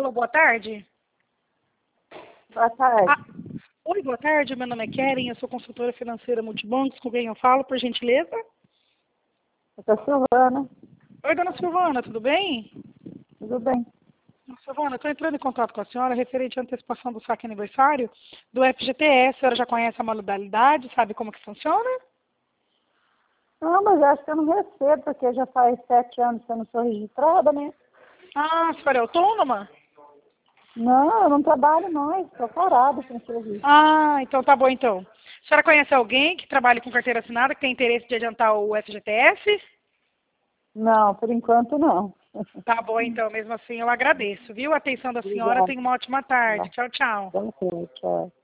Alô, boa tarde. Boa tarde. Oi, boa tarde. Meu nome é Keren, eu sou consultora financeira multibancos. Com quem eu falo, por gentileza? Eu sou Silvana. Oi, dona Silvana, tudo bem? Tudo bem? Dona Silvana, estou entrando em contato com a senhora referente à antecipação do saque aniversário do FGTS. A senhora já conhece a modalidade, sabe como que funciona? Não, mas eu acho que eu não recebo, porque já faz 7 anos que eu não sou registrada, né? Ah, a senhora é autônoma? Não, eu não trabalho mais, estou parada sem serviço. Ah, então tá bom então. A senhora conhece alguém que trabalha com carteira assinada, que tem interesse de adiantar o FGTS? Não, por enquanto não. Tá bom então, mesmo assim eu agradeço, viu? A atenção da senhora, Obrigada. tenha uma ótima tarde. Tchau, tchau. Tchau.